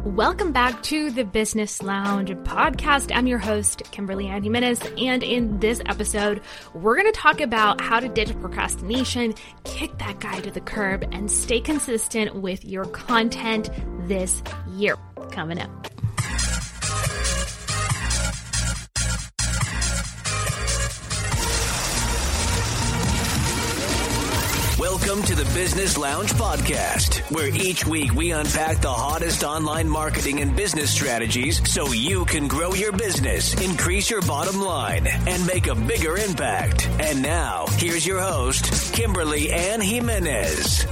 Welcome back to the Business Lounge podcast. I'm your host, Kimberly Ann Jimenez, and in this episode, we're going to talk about how to ditch procrastination, kick that guy to the curb, and stay consistent with your content this year. Coming up. Welcome to the Business Lounge podcast, where each week we unpack the hottest online marketing and business strategies so you can grow your business, increase your bottom line, and make a bigger impact. And now, here's your host, Kimberly Ann Jimenez.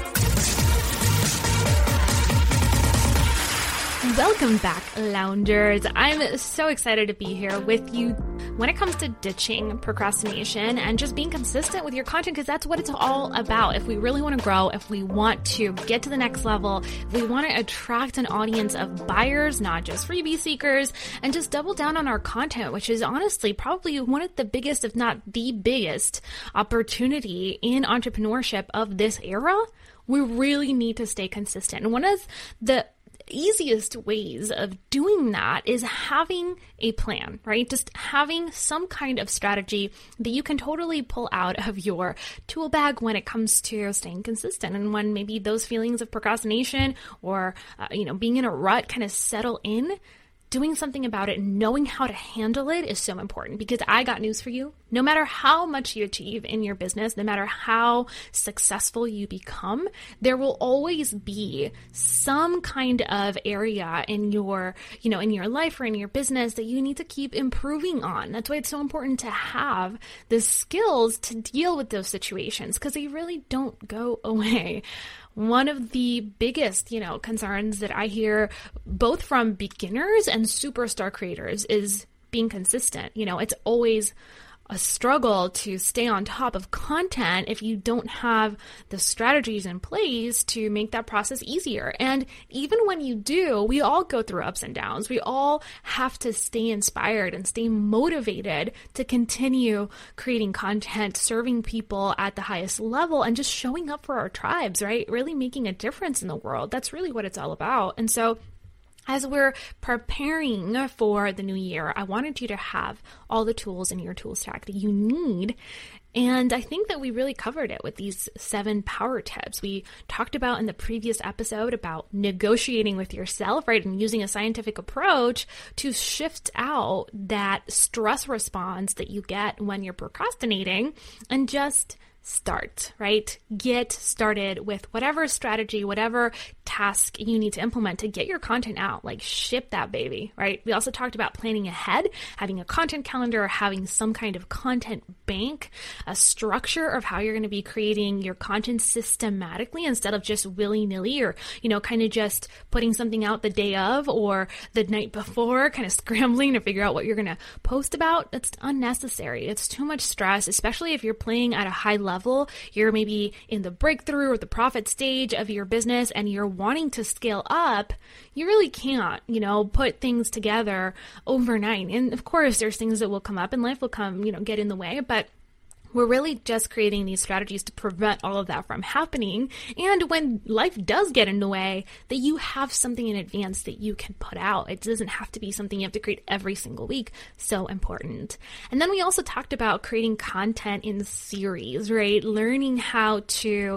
Welcome back, loungers. I'm so excited to be here with you when it comes to ditching procrastination and just being consistent with your content, because that's what it's all about. If we really want to grow, if we want to get to the next level, if we want to attract an audience of buyers, not just freebie seekers, and just double down on our content, which is honestly probably one of the biggest, if not the biggest opportunity in entrepreneurship of this era, we really need to stay consistent. And one of the easiest ways of doing that is having a plan, right? Just having some kind of strategy that you can totally pull out of your tool bag when it comes to staying consistent. And when maybe those feelings of procrastination or, being in a rut kind of settle in, doing something about it, knowing how to handle it is so important, because I got news for you. No matter how much you achieve in your business, no matter how successful you become, there will always be some kind of area in your, in your life or in your business that you need to keep improving on. That's why it's so important to have the skills to deal with those situations, because they really don't go away. One of the biggest, concerns that I hear both from beginners and superstar creators is being consistent. It's always a struggle to stay on top of content if you don't have the strategies in place to make that process easier. And even when you do, we all go through ups and downs. We all have to stay inspired and stay motivated to continue creating content, serving people at the highest level, and just showing up for our tribes, right? Really making a difference in the world. That's really what it's all about. And so as we're preparing for the new year, I wanted you to have all the tools in your tool stack that you need. And I think that we really covered it with these 7 power tips. We talked about in the previous episode about negotiating with yourself, right? And using a scientific approach to shift out that stress response that you get when you're procrastinating and just start, right? Get started with whatever strategy, whatever task you need to implement to get your content out, like ship that baby, right? We also talked about planning ahead, having a content calendar, having some kind of content bank, a structure of how you're going to be creating your content systematically instead of just willy-nilly or, kind of just putting something out the day of or the night before, kind of scrambling to figure out what you're going to post about. It's unnecessary. It's too much stress, especially if you're playing at a high level. You're maybe in the breakthrough or the profit stage of your business and you're wanting to scale up. You really can't, put things together overnight. And of course, there's things that will come up and life will come, get in the way, but we're really just creating these strategies to prevent all of that from happening. And when life does get in the way, that you have something in advance that you can put out. It doesn't have to be something you have to create every single week. So important. And then we also talked about creating content in series, right? Learning how to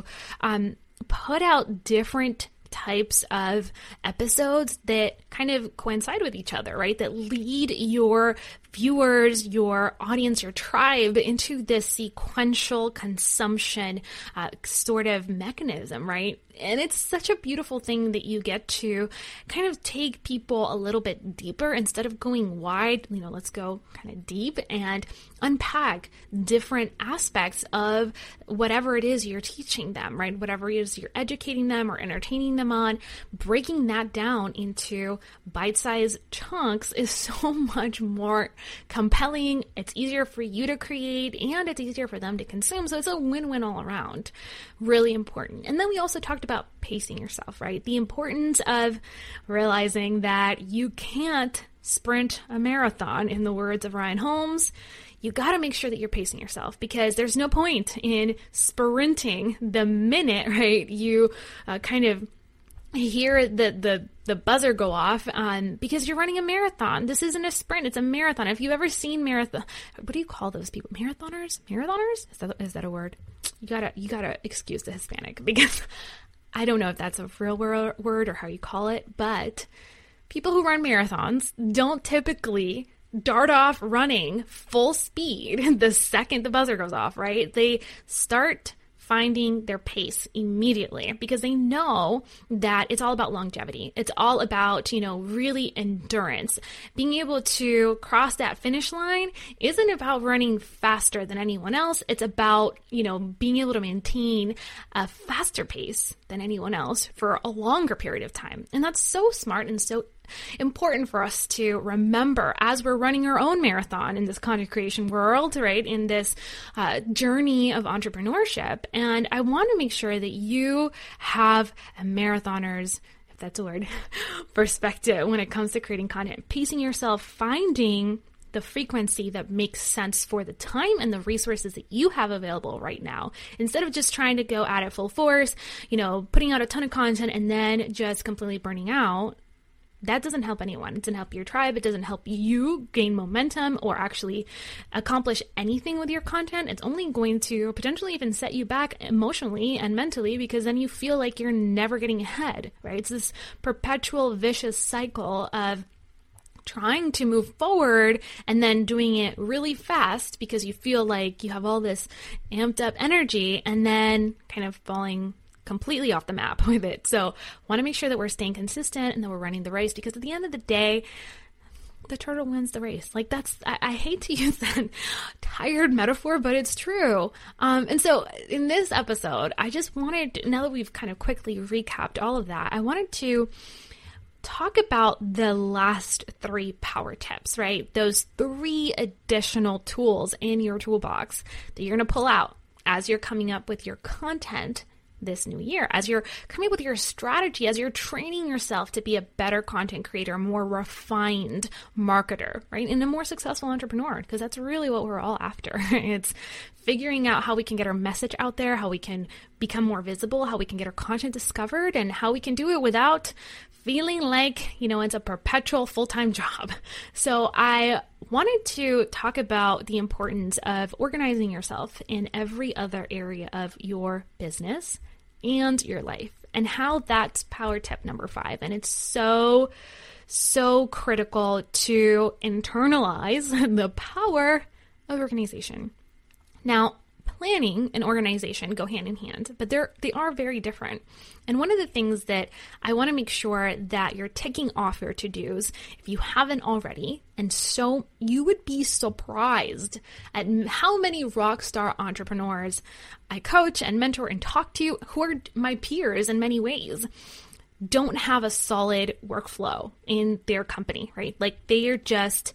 put out different types of episodes that kind of coincide with each other, right? That lead your viewers, your audience, your tribe into this sequential consumption sort of mechanism, right? And it's such a beautiful thing that you get to kind of take people a little bit deeper instead of going wide, let's go kind of deep and unpack different aspects of whatever it is you're teaching them, right? Whatever it is you're educating them or entertaining them on, breaking that down into bite-sized chunks is so much more compelling. It's easier for you to create and it's easier for them to consume. So it's a win-win all around. Really important. And then we also talked about pacing yourself, right? The importance of realizing that you can't sprint a marathon, in the words of Ryan Holmes. You got to make sure that you're pacing yourself, because there's no point in sprinting the minute, right? You kind of hear the buzzer go off because you're running a marathon. This isn't a sprint, it's a marathon. If you've ever seen marathon, what do you call those people? Marathoners? Is that a word? You gotta excuse the Hispanic, because I don't know if that's a real word or how you call it, but people who run marathons don't typically dart off running full speed the second the buzzer goes off, right? They start finding their pace immediately because they know that it's all about longevity. It's all about, really endurance. Being able to cross that finish line isn't about running faster than anyone else. It's about, being able to maintain a faster pace than anyone else for a longer period of time. And that's so smart and so important for us to remember as we're running our own marathon in this content creation world, right? In this journey of entrepreneurship. And I want to make sure that you have a marathoner's, if that's a word, perspective when it comes to creating content, pacing yourself, finding the frequency that makes sense for the time and the resources that you have available right now. Instead of just trying to go at it full force, putting out a ton of content and then just completely burning out. That doesn't help anyone. It doesn't help your tribe. It doesn't help you gain momentum or actually accomplish anything with your content. It's only going to potentially even set you back emotionally and mentally, because then you feel like you're never getting ahead, right? It's this perpetual vicious cycle of trying to move forward and then doing it really fast because you feel like you have all this amped up energy and then kind of falling completely off the map with it. So want to make sure that we're staying consistent and that we're running the race, because at the end of the day, the turtle wins the race. Like I hate to use that tired metaphor, but it's true. And so in this episode, I just wanted, now that we've kind of quickly recapped all of that, I wanted to talk about the last 3 power tips, right? Those 3 additional tools in your toolbox that you're going to pull out as you're coming up with your content this new year, as you're coming up with your strategy, as you're training yourself to be a better content creator, a more refined marketer, right? And a more successful entrepreneur, because that's really what we're all after. It's figuring out how we can get our message out there, how we can become more visible, how we can get our content discovered, and how we can do it without feeling like, it's a perpetual full-time job. So I wanted to talk about the importance of organizing yourself in every other area of your business and your life, and how that's power tip number 5. And it's so critical to internalize the power of organization. Now, planning and organization go hand in hand, but they are very different. And one of the things that I want to make sure that you're ticking off your to-dos, if you haven't already, and so you would be surprised at how many rock star entrepreneurs I coach and mentor and talk to, who are my peers in many ways, don't have a solid workflow in their company, right? Like they are just,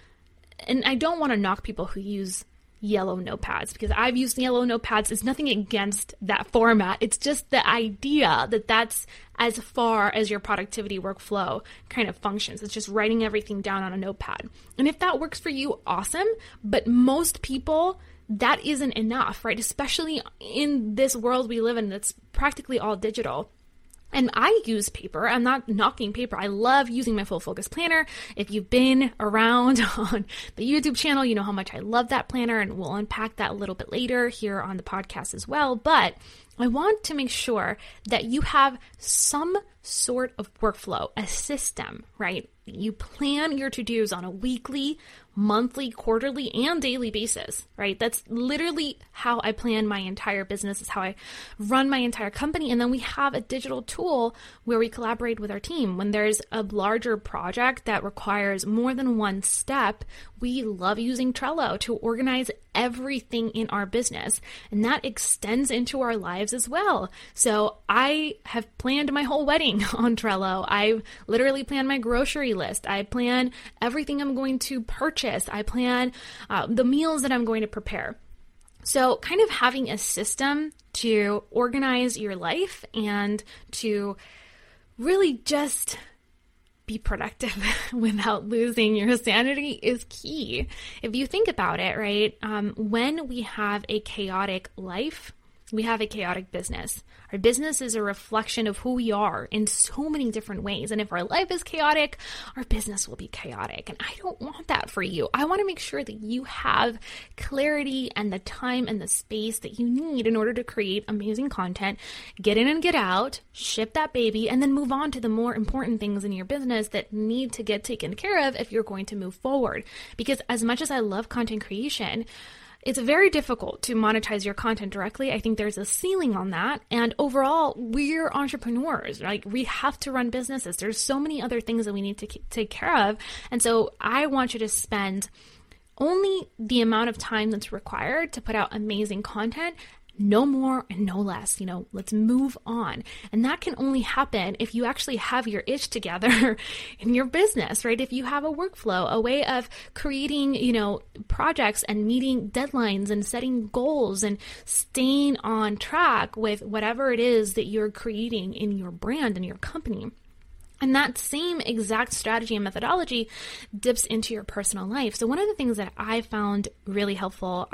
and I don't want to knock people who use yellow notepads, because I've used yellow notepads. It's nothing against that format. It's just the idea that that's as far as your productivity workflow kind of functions. It's just writing everything down on a notepad. And if that works for you, awesome. But most people, that isn't enough, right? Especially in this world we live in that's practically all digital. And I use paper. I'm not knocking paper. I love using my Full Focus Planner. If you've been around on the YouTube channel, you know how much I love that planner, and we'll unpack that a little bit later here on the podcast as well. But I want to make sure that you have some sort of workflow, a system, right? You plan your to-dos on a weekly, monthly, quarterly, and daily basis, right? That's literally how I plan my entire business. It's how I run my entire company. And then we have a digital tool where we collaborate with our team. When there's a larger project that requires more than one step, we love using Trello to organize everything in our business. And that extends into our lives as well. So I have planned my whole wedding on Trello. I've literally planned my grocery list. I plan everything I'm going to purchase. I plan the meals that I'm going to prepare. So kind of having a system to organize your life and to really just be productive without losing your sanity is key. If you think about it, right, when we have a chaotic life, we have a chaotic business. Our business is a reflection of who we are in so many different ways. And if our life is chaotic, our business will be chaotic. And I don't want that for you. I want to make sure that you have clarity and the time and the space that you need in order to create amazing content, get in and get out, ship that baby, and then move on to the more important things in your business that need to get taken care of if you're going to move forward. Because as much as I love content creation, it's very difficult to monetize your content directly. I think there's a ceiling on that. And overall, we're entrepreneurs. Like, we have to run businesses. There's so many other things that we need to take care of. And so I want you to spend only the amount of time that's required to put out amazing content. No more and no less, let's move on. And that can only happen if you actually have your ish together in your business, right? If you have a workflow, a way of creating, projects and meeting deadlines and setting goals and staying on track with whatever it is that you're creating in your brand and your company. And that same exact strategy and methodology dips into your personal life. So one of the things that I found really helpful,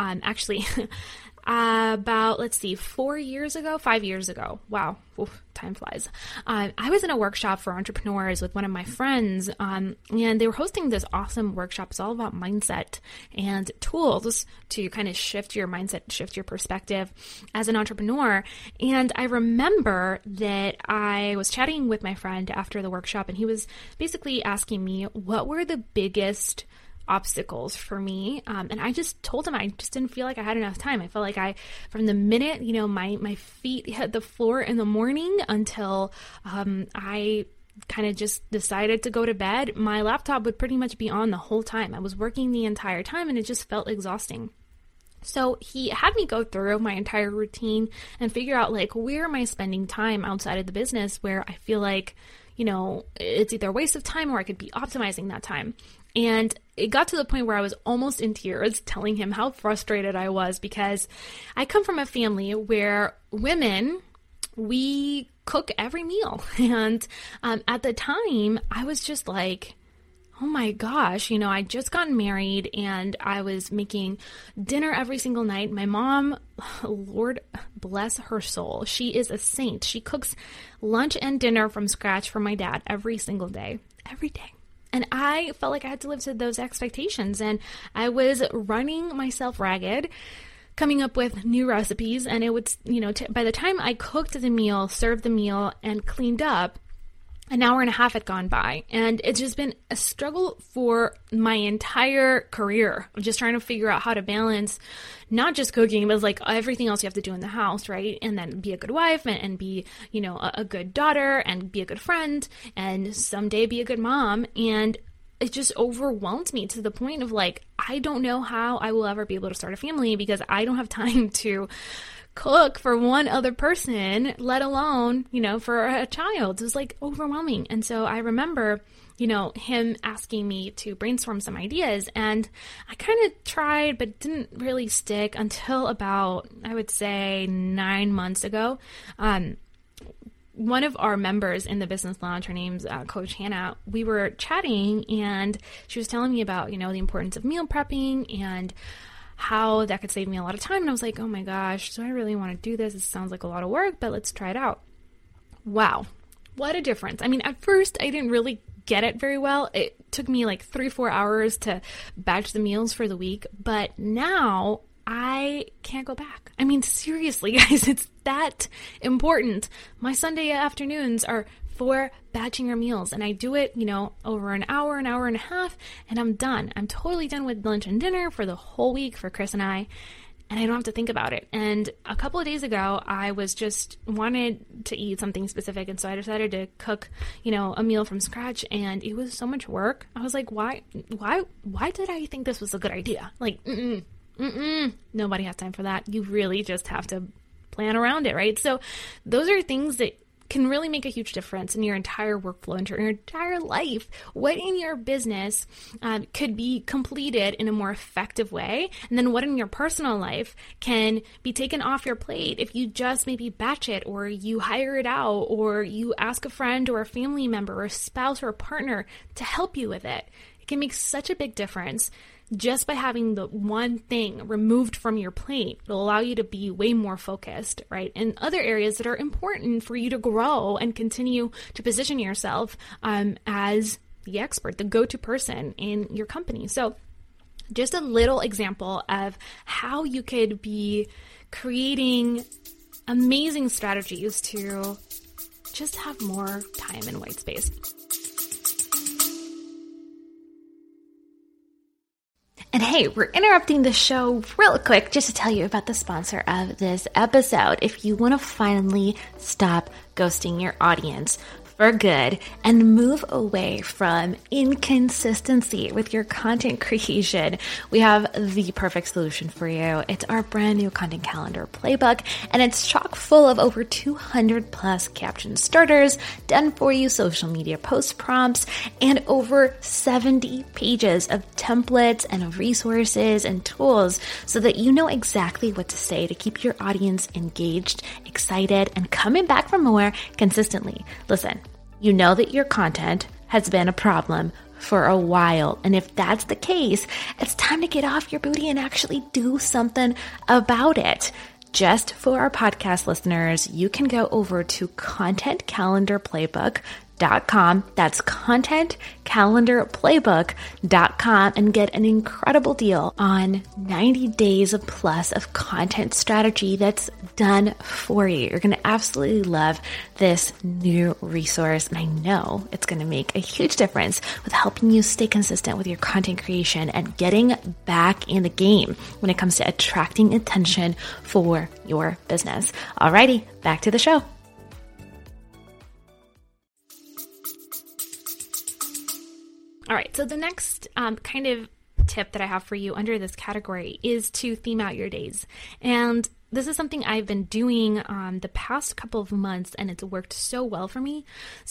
about, 5 years ago. Wow. Oof, time flies. I was in a workshop for entrepreneurs with one of my friends, and they were hosting this awesome workshop. It's all about mindset and tools to kind of shift your mindset, shift your perspective as an entrepreneur. And I remember that I was chatting with my friend after the workshop, and he was basically asking me what were the biggest obstacles for me. And I just told him I just didn't feel like I had enough time. I felt like from the minute, my feet hit the floor in the morning until I kind of just decided to go to bed, my laptop would pretty much be on the whole time. I was working the entire time and it just felt exhausting. So he had me go through my entire routine and figure out where am I spending time outside of the business where I feel like, it's either a waste of time or I could be optimizing that time. And it got to the point where I was almost in tears telling him how frustrated I was because I come from a family where women, we cook every meal. And at the time, I was just like, oh my gosh, I just got married and I was making dinner every single night. My mom, Lord bless her soul, she is a saint. She cooks lunch and dinner from scratch for my dad every single day, every day. And I felt like I had to live to those expectations. And I was running myself ragged, coming up with new recipes. And it would, by the time I cooked the meal, served the meal, and cleaned up, an hour and a half had gone by. And it's just been a struggle for my entire career of just trying to figure out how to balance not just cooking, but everything else you have to do in the house, right? And then be a good wife and be, a good daughter and be a good friend and someday be a good mom. And it just overwhelmed me to the point of I don't know how I will ever be able to start a family because I don't have time to cook for one other person, let alone, for a child. It was overwhelming. And so I remember, him asking me to brainstorm some ideas, and I kind of tried, but didn't really stick until about, I would say 9 months ago. One of our members in the business lounge, her name's Coach Hannah, we were chatting and she was telling me about, the importance of meal prepping and how that could save me a lot of time. And I was like, oh my gosh, do I really want to do this? It sounds like a lot of work, but let's try it out. Wow. What a difference. I mean, at first I didn't really get it very well. It took me 3-4 hours to batch the meals for the week, but now I can't go back. I mean, seriously, guys, it's that important. My Sunday afternoons are for batching our meals, and I do it, over an hour and a half, and I'm done. I'm totally done with lunch and dinner for the whole week for Chris and I don't have to think about it. And a couple of days ago, I was just wanted to eat something specific, and so I decided to cook, a meal from scratch, and it was so much work. I was like, why did I think this was a good idea? Nobody has time for that. You really just have to plan around it, right? So those are things that can really make a huge difference in your entire workflow, in your entire life. What in your business could be completed in a more effective way? And then what in your personal life can be taken off your plate if you just maybe batch it, or you hire it out, or you ask a friend or a family member or a spouse or a partner to help you with it? can make such a big difference just by having the one thing removed from your plate. It'll allow you to be way more focused, right? In other areas that are important for you to grow and continue to position yourself as the expert, the go-to person in your company. So just a little example of how you could be creating amazing strategies to just have more time and white space. And hey, we're interrupting the show real quick just to tell you about the sponsor of this episode. If you want to finally stop ghosting your audience for good and move away from inconsistency with your content creation, we have the perfect solution for you. It's our brand new content calendar playbook, and it's chock full of over 200 plus caption starters, done for you social media post prompts, and over 70 pages of templates and resources and tools so that you know exactly what to say to keep your audience engaged, excited, and coming back for more consistently. Listen, you know that your content has been a problem for a while. And if that's the case, it's time to get off your booty and actually do something about it. Just for our podcast listeners, you can go over to contentcalendarplaybook.com. That's contentcalendarplaybook.com and get an incredible deal on 90 days of plus of content strategy that's done for you. You're going to absolutely love this new resource, and I know it's going to make a huge difference with helping you stay consistent with your content creation and getting back in the game when it comes to attracting attention for your business. Alrighty, back to the show. All right, so the next kind of tip that I have for you under this category is to theme out your days. And this is something I've been doing the past couple of months, and it's worked so well for me.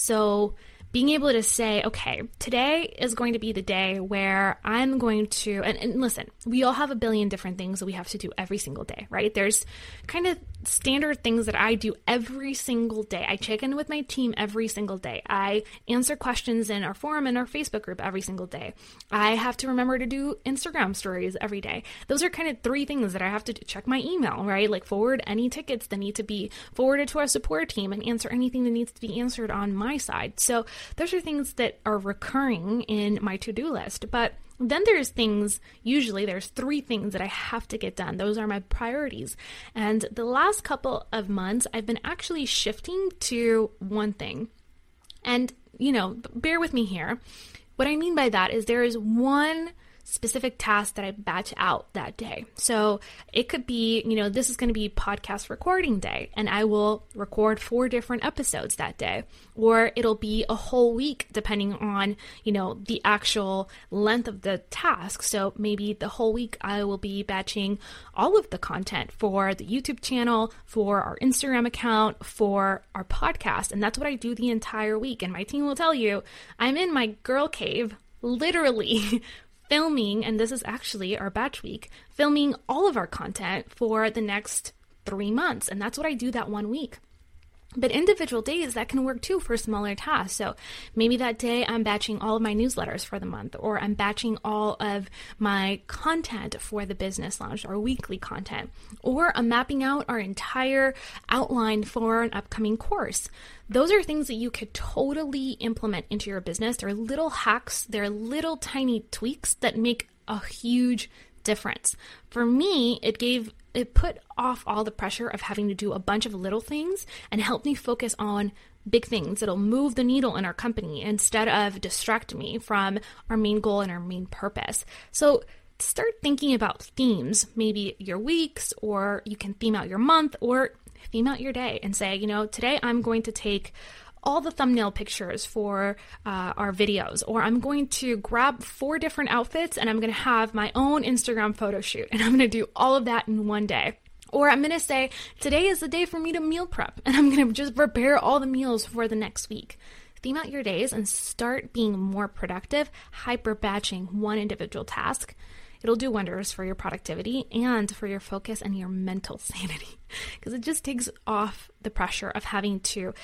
So being able to say, okay, today is going to be the day where I'm going to, and listen, we all have a billion different things that we have to do every single day, right? There's kind of standard things that I do every single day. I check in with my team every single day. I answer questions in our forum and our Facebook group every single day. I have to remember to do Instagram stories every day. Those are kind of three things that I have to do. Check my email, right? Like forward any tickets that need to be forwarded to our support team and answer anything that needs to be answered on my side. So those are things that are recurring in my to-do list. But then there's things, usually there's three things that I have to get done. Those are my priorities. And the last couple of months, I've been actually shifting to one thing. And, bear with me here. What I mean by that is there is one specific task that I batch out that day. So it could be, this is going to be podcast recording day, and I will record 4 different episodes that day. Or it'll be a whole week depending on, the actual length of the task. So maybe the whole week I will be batching all of the content for the YouTube channel, for our Instagram account, for our podcast. And that's what I do the entire week. And my team will tell you, I'm in my girl cave, literally filming, and this is actually our batch week, filming all of our content for the next 3 months. And that's what I do that one week. But individual days, that can work too for smaller tasks. So maybe that day I'm batching all of my newsletters for the month, or I'm batching all of my content for the Business Lounge, our weekly content, or I'm mapping out our entire outline for an upcoming course. Those are things that you could totally implement into your business. They're little hacks, they're little tiny tweaks that make a huge difference. For me, it put off all the pressure of having to do a bunch of little things and helped me focus on big things that'll move the needle in our company instead of distract me from our main goal and our main purpose. So start thinking about themes, maybe your weeks, or you can theme out your month, or theme out your day and say, today I'm going to take all the thumbnail pictures for our videos, or I'm going to grab 4 different outfits and I'm going to have my own Instagram photo shoot, and I'm going to do all of that in one day. Or I'm going to say, today is the day for me to meal prep, and I'm going to just prepare all the meals for the next week. Theme out your days and start being more productive, hyper batching one individual task. It'll do wonders for your productivity and for your focus and your mental sanity, because it just takes off the pressure of having to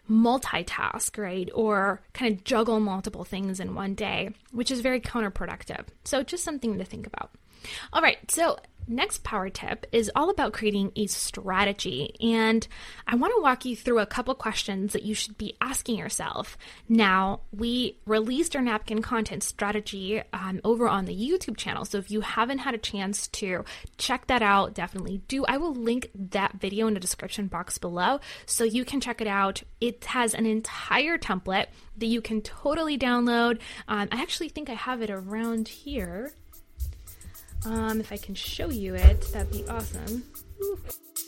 multitask, right? Or kind of juggle multiple things in one day, which is very counterproductive. So just something to think about. All right, so next power tip is all about creating a strategy. And I want to walk you through a couple questions that you should be asking yourself. Now, we released our napkin content strategy over on the YouTube channel. So if you haven't had a chance to check that out, definitely do. I will link that video in the description box below so you can check it out. It has an entire template that you can totally download. I actually think I have it around here. If I can show you it, that'd be awesome. Ooh.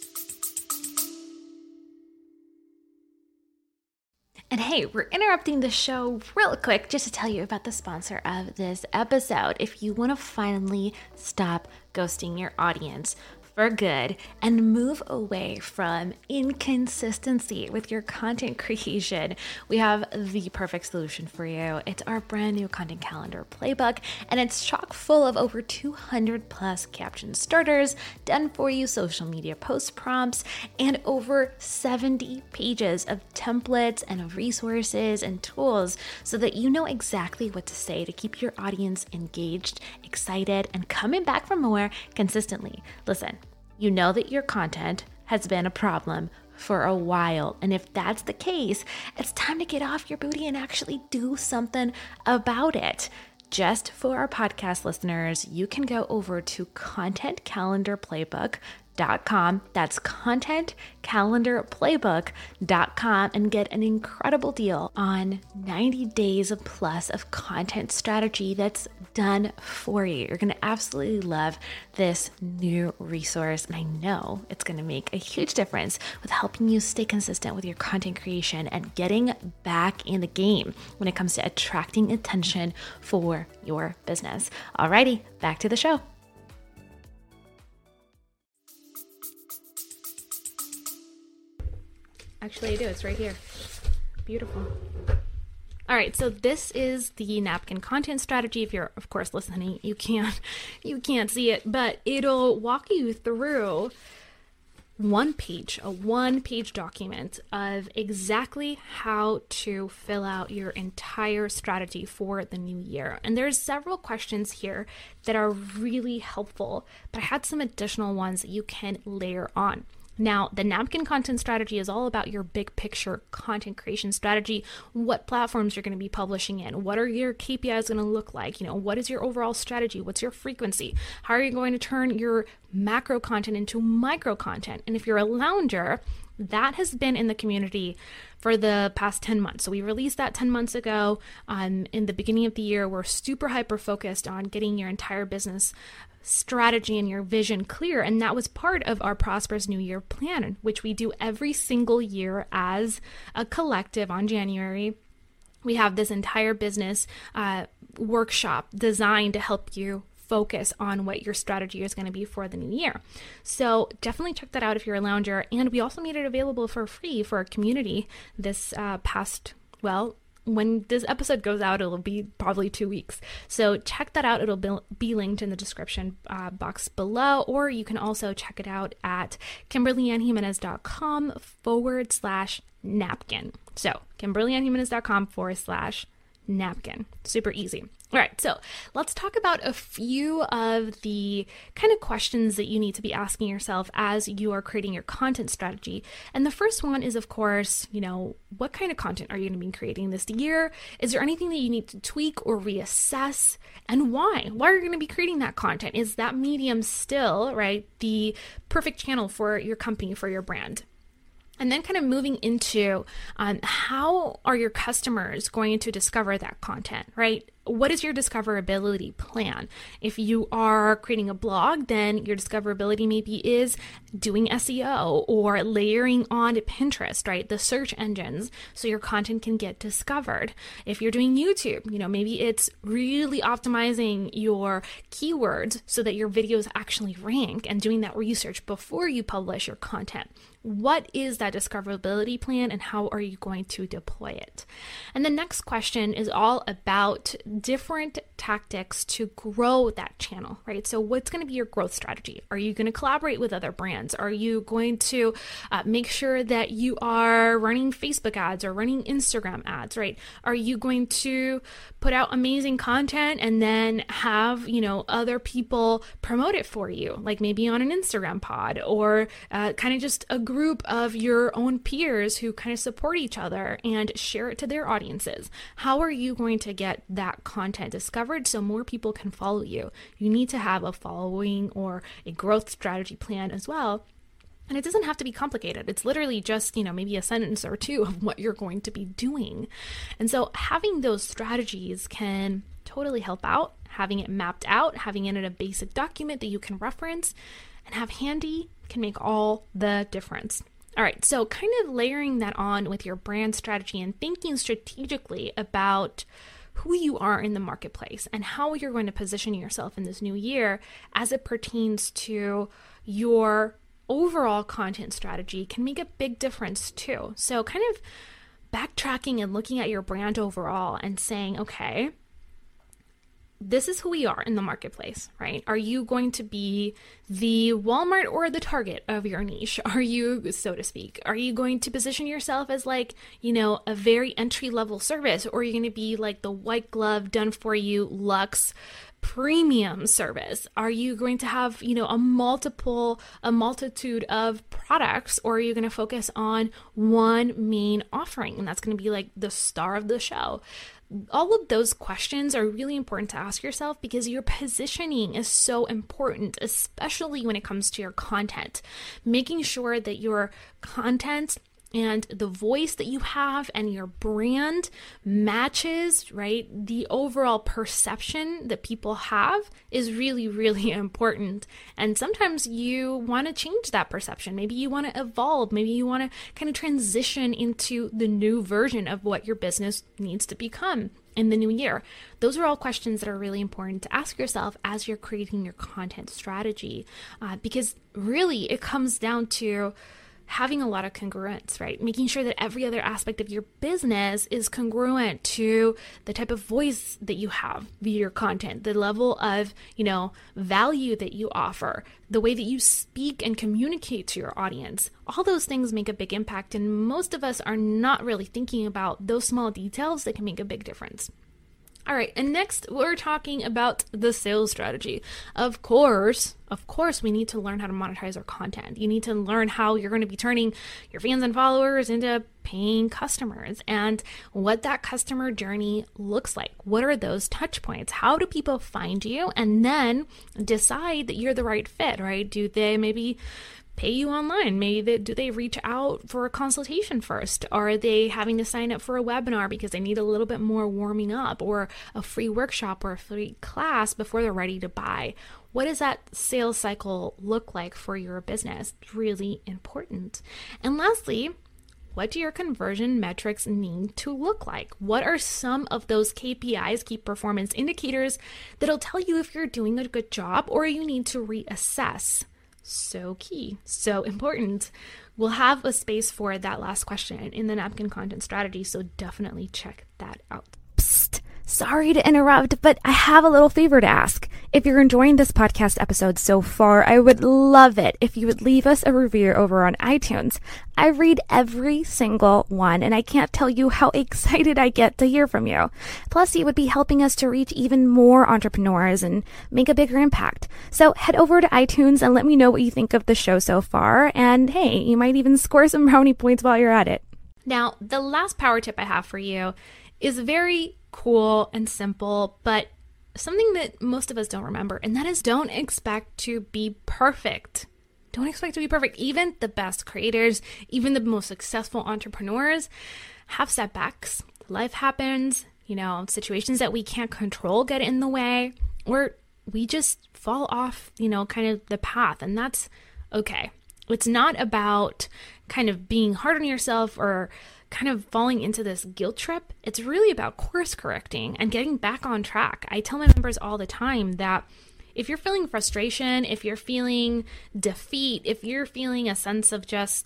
And hey, we're interrupting the show real quick just to tell you about the sponsor of this episode. If you want to finally stop ghosting your audience for good and move away from inconsistency with your content creation, we have the perfect solution for you. It's our brand new content calendar playbook, and it's chock full of over 200 plus caption starters, done for you social media post prompts, and over 70 pages of templates and resources and tools so that you know exactly what to say to keep your audience engaged, excited, and coming back for more consistently. Listen, you know that your content has been a problem for a while. And if that's the case, it's time to get off your booty and actually do something about it. Just for our podcast listeners, you can go over to contentcalendarplaybook.com. That's contentcalendarplaybook.com and get an incredible deal on 90 days plus of content strategy that's done for you. You're going to absolutely love this new resource, and I know it's going to make a huge difference with helping you stay consistent with your content creation and getting back in the game when it comes to attracting attention for your business. Alrighty, back to the show. Actually, I do. It's right here. Beautiful. All right, so this is the napkin content strategy. If you're, of course, listening, you can't see it, but it'll walk you through a one-page document of exactly how to fill out your entire strategy for the new year. And there's several questions here that are really helpful, but I had some additional ones that you can layer on. Now, the napkin content strategy is all about your big picture content creation strategy, what platforms you're going to be publishing in, what are your KPIs going to look like, what is your overall strategy, what's your frequency, how are you going to turn your macro content into micro content. And if you're a lounger, that has been in the community for the past 10 months. So we released that 10 months ago. In the beginning of the year, we're super hyper focused on getting your entire business strategy and your vision clear. And that was part of our Prosperous New Year plan, which we do every single year as a collective on January. We have this entire business workshop designed to help you focus on what your strategy is going to be for the new year. So definitely check that out if you're a lounger. And we also made it available for free for our community this when this episode goes out, it'll be probably 2 weeks. So check that out. It'll be linked in the description box below, or you can also check it out at KimberlyAnnJimenez.com/napkin. So KimberlyAnnJimenez.com/napkin. Super easy. All right, so let's talk about a few of the kind of questions that you need to be asking yourself as you are creating your content strategy. And the first one is, of course, what kind of content are you going to be creating this year? Is there anything that you need to tweak or reassess? And why? Why are you going to be creating that content? Is that medium still, right, the perfect channel for your company, for your brand? And then kind of moving into how are your customers going to discover that content, right? What is your discoverability plan? If you are creating a blog, then your discoverability maybe is doing SEO or layering on Pinterest, right? The search engines, so your content can get discovered. If you're doing YouTube, maybe it's really optimizing your keywords so that your videos actually rank and doing that research before you publish your content. what is that discoverability plan and how are you going to deploy it? And the next question is all about different tactics to grow that channel, right? So what's going to be your growth strategy? Are you going to collaborate with other brands? Are you going to make sure that you are running Facebook ads or running Instagram ads, right? Are you going to put out amazing content and then have, other people promote it for you, like maybe on an Instagram pod or kind of just a group of your own peers who kind of support each other and share it to their audiences? How are you going to get that content discovered so more people can follow you? You need to have a following or a growth strategy plan as well. And it doesn't have to be complicated. It's literally just, maybe a sentence or two of what you're going to be doing. And so having those strategies can totally help out. Having it mapped out, having it in a basic document that you can reference and have handy can make all the difference. All right, so kind of layering that on with your brand strategy and thinking strategically about who you are in the marketplace and how you're going to position yourself in this new year as it pertains to your overall content strategy can make a big difference too. So kind of backtracking and looking at your brand overall and saying, okay, this is who we are in the marketplace, right? Are you going to be the Walmart or the Target of your niche? Are you, so to speak, are you going to position yourself as like, a very entry-level service, or are you going to be like the white glove, done for you, luxe, premium service? Are you going to have, a multitude of products, or are you going to focus on one main offering? And that's going to be like the star of the show. All of those questions are really important to ask yourself because your positioning is so important, especially when it comes to your content. Making sure that your content and the voice that you have and your brand matches, right, the overall perception that people have is really, really important. And sometimes you want to change that perception. Maybe you want to evolve. Maybe you want to kind of transition into the new version of what your business needs to become in the new year. Those are all questions that are really important to ask yourself as you're creating your content strategy, because really it comes down to having a lot of congruence, right? Making sure that every other aspect of your business is congruent to the type of voice that you have via your content, the level of, value that you offer, the way that you speak and communicate to your audience. All those things make a big impact, and most of us are not really thinking about those small details that can make a big difference. All right, and next we're talking about the sales strategy. Of course, we need to learn how to monetize our content. You need to learn how you're going to be turning your fans and followers into paying customers and what that customer journey looks like. What are those touch points? How do people find you? And then decide that you're the right fit, right? Do they maybe pay you online? Maybe do they reach out for a consultation first? Are they having to sign up for a webinar because they need a little bit more warming up, or a free workshop or a free class before they're ready to buy? What does that sales cycle look like for your business? It's really important. And lastly, what do your conversion metrics need to look like? What are some of those KPIs, key performance indicators, that'll tell you if you're doing a good job or you need to reassess? So key, so important. We'll have a space for that last question in the Napkin Content Strategy, so definitely check that out. Psst, sorry to interrupt, but I have a little favor to ask. If you're enjoying this podcast episode so far, I would love it if you would leave us a review over on iTunes. I read every single one, and I can't tell you how excited I get to hear from you. Plus, you would be helping us to reach even more entrepreneurs and make a bigger impact. So head over to iTunes and let me know what you think of the show so far. And hey, you might even score some brownie points while you're at it. Now, the last power tip I have for you is very cool and simple, but something that most of us don't remember, and that is don't expect to be perfect. Don't expect to be perfect. Even the best creators, even the most successful entrepreneurs have setbacks. Life happens, situations that we can't control get in the way, or we just fall off, kind of the path, and that's okay. It's not about kind of being hard on yourself or kind of falling into this guilt trip. It's really about course correcting and getting back on track. I tell my members all the time that if you're feeling frustration, if you're feeling defeat, if you're feeling a sense of just,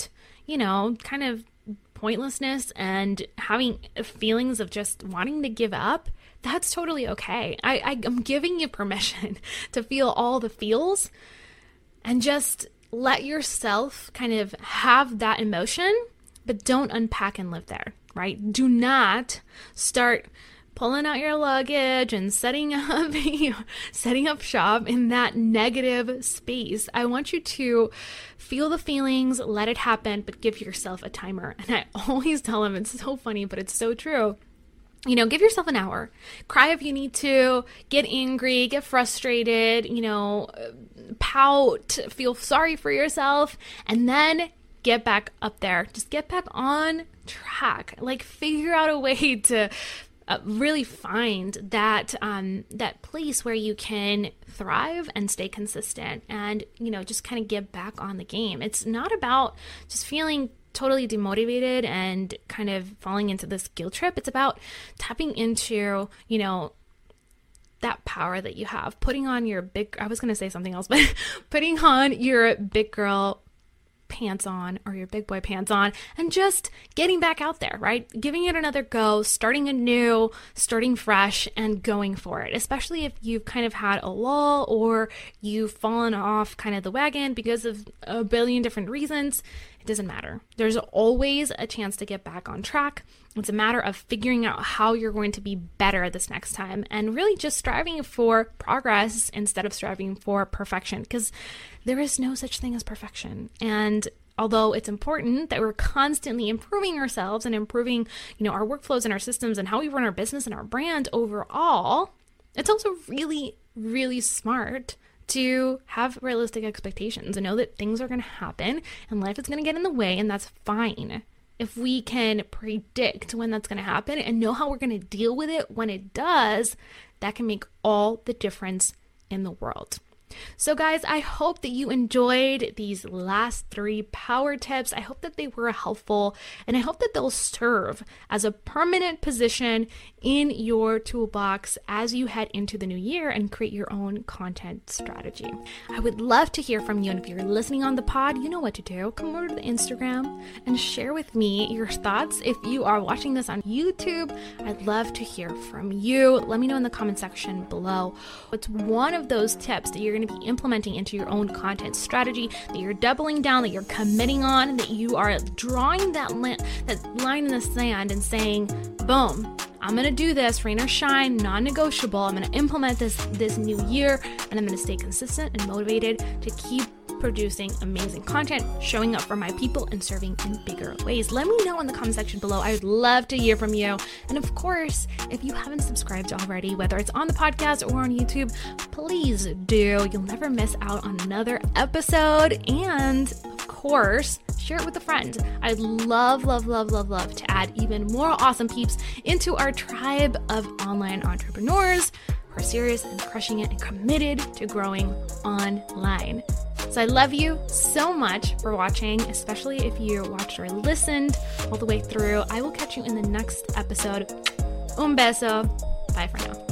kind of pointlessness and having feelings of just wanting to give up, that's totally okay. I'm giving you permission to feel all the feels and just let yourself kind of have that emotion, but don't unpack and live there, right? Do not start pulling out your luggage and setting up shop in that negative space. I want you to feel the feelings, let it happen, but give yourself a timer. And I always tell them, it's so funny, but it's so true. Give yourself an hour. Cry if you need to, get angry, get frustrated, pout, feel sorry for yourself, and then get back up there. Just get back on track. Figure out a way to really find that place where you can thrive and stay consistent and, just kind of get back on the game. It's not about just feeling totally demotivated and kind of falling into this guilt trip. It's about tapping into, that power that you have, putting on your putting on your big girl pants on or your big boy pants on and just getting back out there, right? Giving it another go, starting anew, starting fresh and going for it, especially if you've kind of had a lull or you've fallen off kind of the wagon because of a billion different reasons. It doesn't matter. There's always a chance to get back on track. It's a matter of figuring out how you're going to be better this next time and really just striving for progress instead of striving for perfection, because there is no such thing as perfection. And although it's important that we're constantly improving ourselves and improving, our workflows and our systems and how we run our business and our brand overall, it's also really, really smart to have realistic expectations and know that things are going to happen and life is going to get in the way, and that's fine. If we can predict when that's going to happen and know how we're going to deal with it when it does, that can make all the difference in the world. So guys, I hope that you enjoyed these last 3 power tips. I hope that they were helpful, and I hope that they'll serve as a permanent position in your toolbox as you head into the new year and create your own content strategy. I would love to hear from you, and if you're listening on the pod, you know what to do. Come over to the Instagram and share with me your thoughts. If you are watching this on YouTube, I'd love to hear from you. Let me know in the comment section below what's one of those tips that you're going to be implementing into your own content strategy, that you're doubling down, that you're committing on, that you are drawing that line in the sand and saying, boom, I'm going to do this, rain or shine, non-negotiable. I'm going to implement this new year, and I'm going to stay consistent and motivated to keep producing amazing content, showing up for my people, and serving in bigger ways. Let me know in the comment section below. I would love to hear from you. And of course, if you haven't subscribed already, whether it's on the podcast or on YouTube, please do. You'll never miss out on another episode. And of course, share it with a friend. I'd love to add even more awesome peeps into our tribe of online entrepreneurs who are serious and crushing it and committed to growing online. So I love you so much for watching, especially if you watched or listened all the way through. I will catch you in the next episode. Un beso. Bye for now.